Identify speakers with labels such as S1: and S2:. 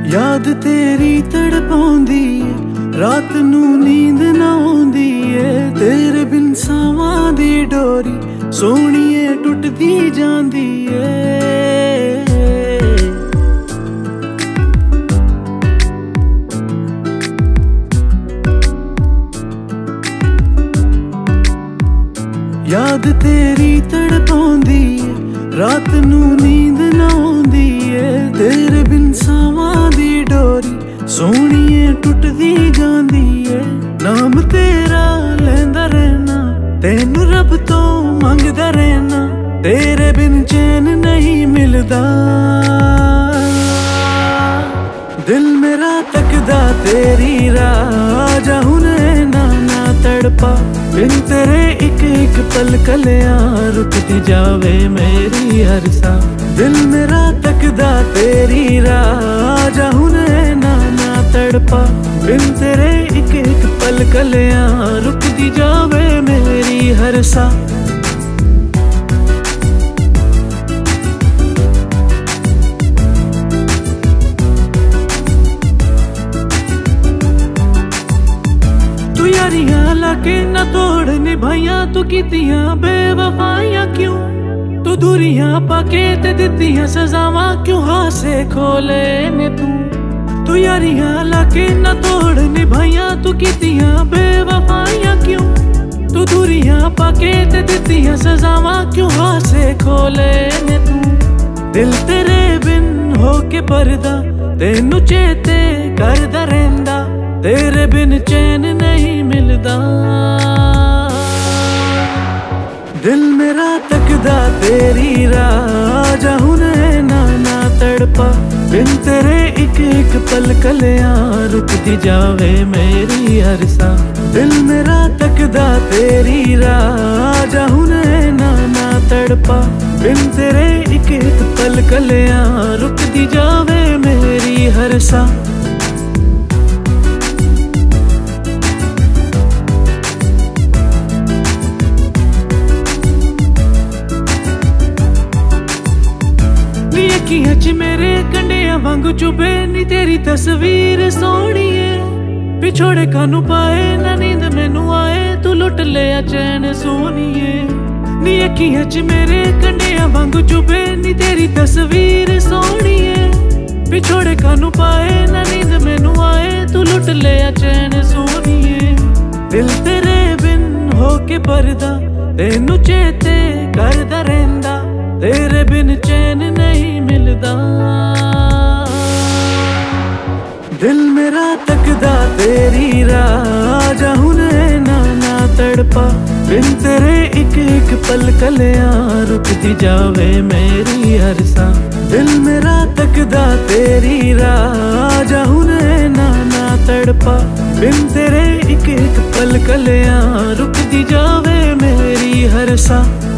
S1: याद तेरी तड़पाउंदी रात नू नींद ना आउंदी ए तेरे बिन सावां दी डोरी सोहणीए टुटदी जांदी ए। याद तेरी तड़पाउंदी रात नू नींद ना आउंदी ए तेरे बिन सावां दी डोरी सोहणीए टुटदी जांदी ए। नाम तेरा लैंदा रहना तेनू रब तो मंगदा रहना तेरे बिन चैन नहीं मिलदा। दिल मेरा तकदा तेरी राह जा हुने ना तड़पा बिन तेरे एक एक पल कलियां रुकती जावे मेरी हर सा। दिल मेरा तकदा तेरी राह जा हुने ना तड़पा बिन तेरे एक एक पल कलियां रुकती जावे मेरी हर सा। यारियां लाके ना तोड़ निभाइयां तू कीतियां बेवफाइयां क्यों तू दूरियां पाके ते दित्तियां सजावां क्यों हासे खोले ने तू यारियां लाके ना तोड़ निभाइयां तू कीतियां बेवफाइयां क्यों तू दूरियां पाके ते दित्तियां सजावां क्यों हासे खोले ने तू। दिल तेरे बिन होके परदा तेनू चेते करदा रहिंदा तेरे बिन चैन नहीं मिलदा। दिल मेरा तकदा तेरी राह जा हुने ना तड़पा बिन तेरे एक एक पल कलियां रुकती जावे मेरी हर सा। दिल मेरा तकदा तेरी राह जा हुने ना तड़पा बिन तेरे एक एक पल कलियां रुकती जावे मेरी हर सा। अखियां च मेरे कंडियां वांगू चुभे नी तेरी तस्वीर सोहणीए पिछोड़े कानू पाए ना नींद मैनू आए तू लुट लिया चैन सोहणीए। नी अखियां च मेरे कंडियां वांगू चुभे नी तेरी तस्वीर सोहणीए पिछोड़े कानू पाए ना नींद मैनू आए तू लुट लिया चैन सोहणीए। दिल तेरे बिन होके परदा तेनू चेते करदा रहिंदा तेरे बिन चैन नहीं मिलदा। दिल मेरा तकदा तेरी राह जा हुने ना तड़पा बिन तेरे एक एक पल कलियां रुकती जावे मेरी हर सा। दिल मेरा तकदा तेरी राह जा हुने ना तड़पा बिन तेरे एक एक पल कलियां रुकती जावे मेरी हर सा।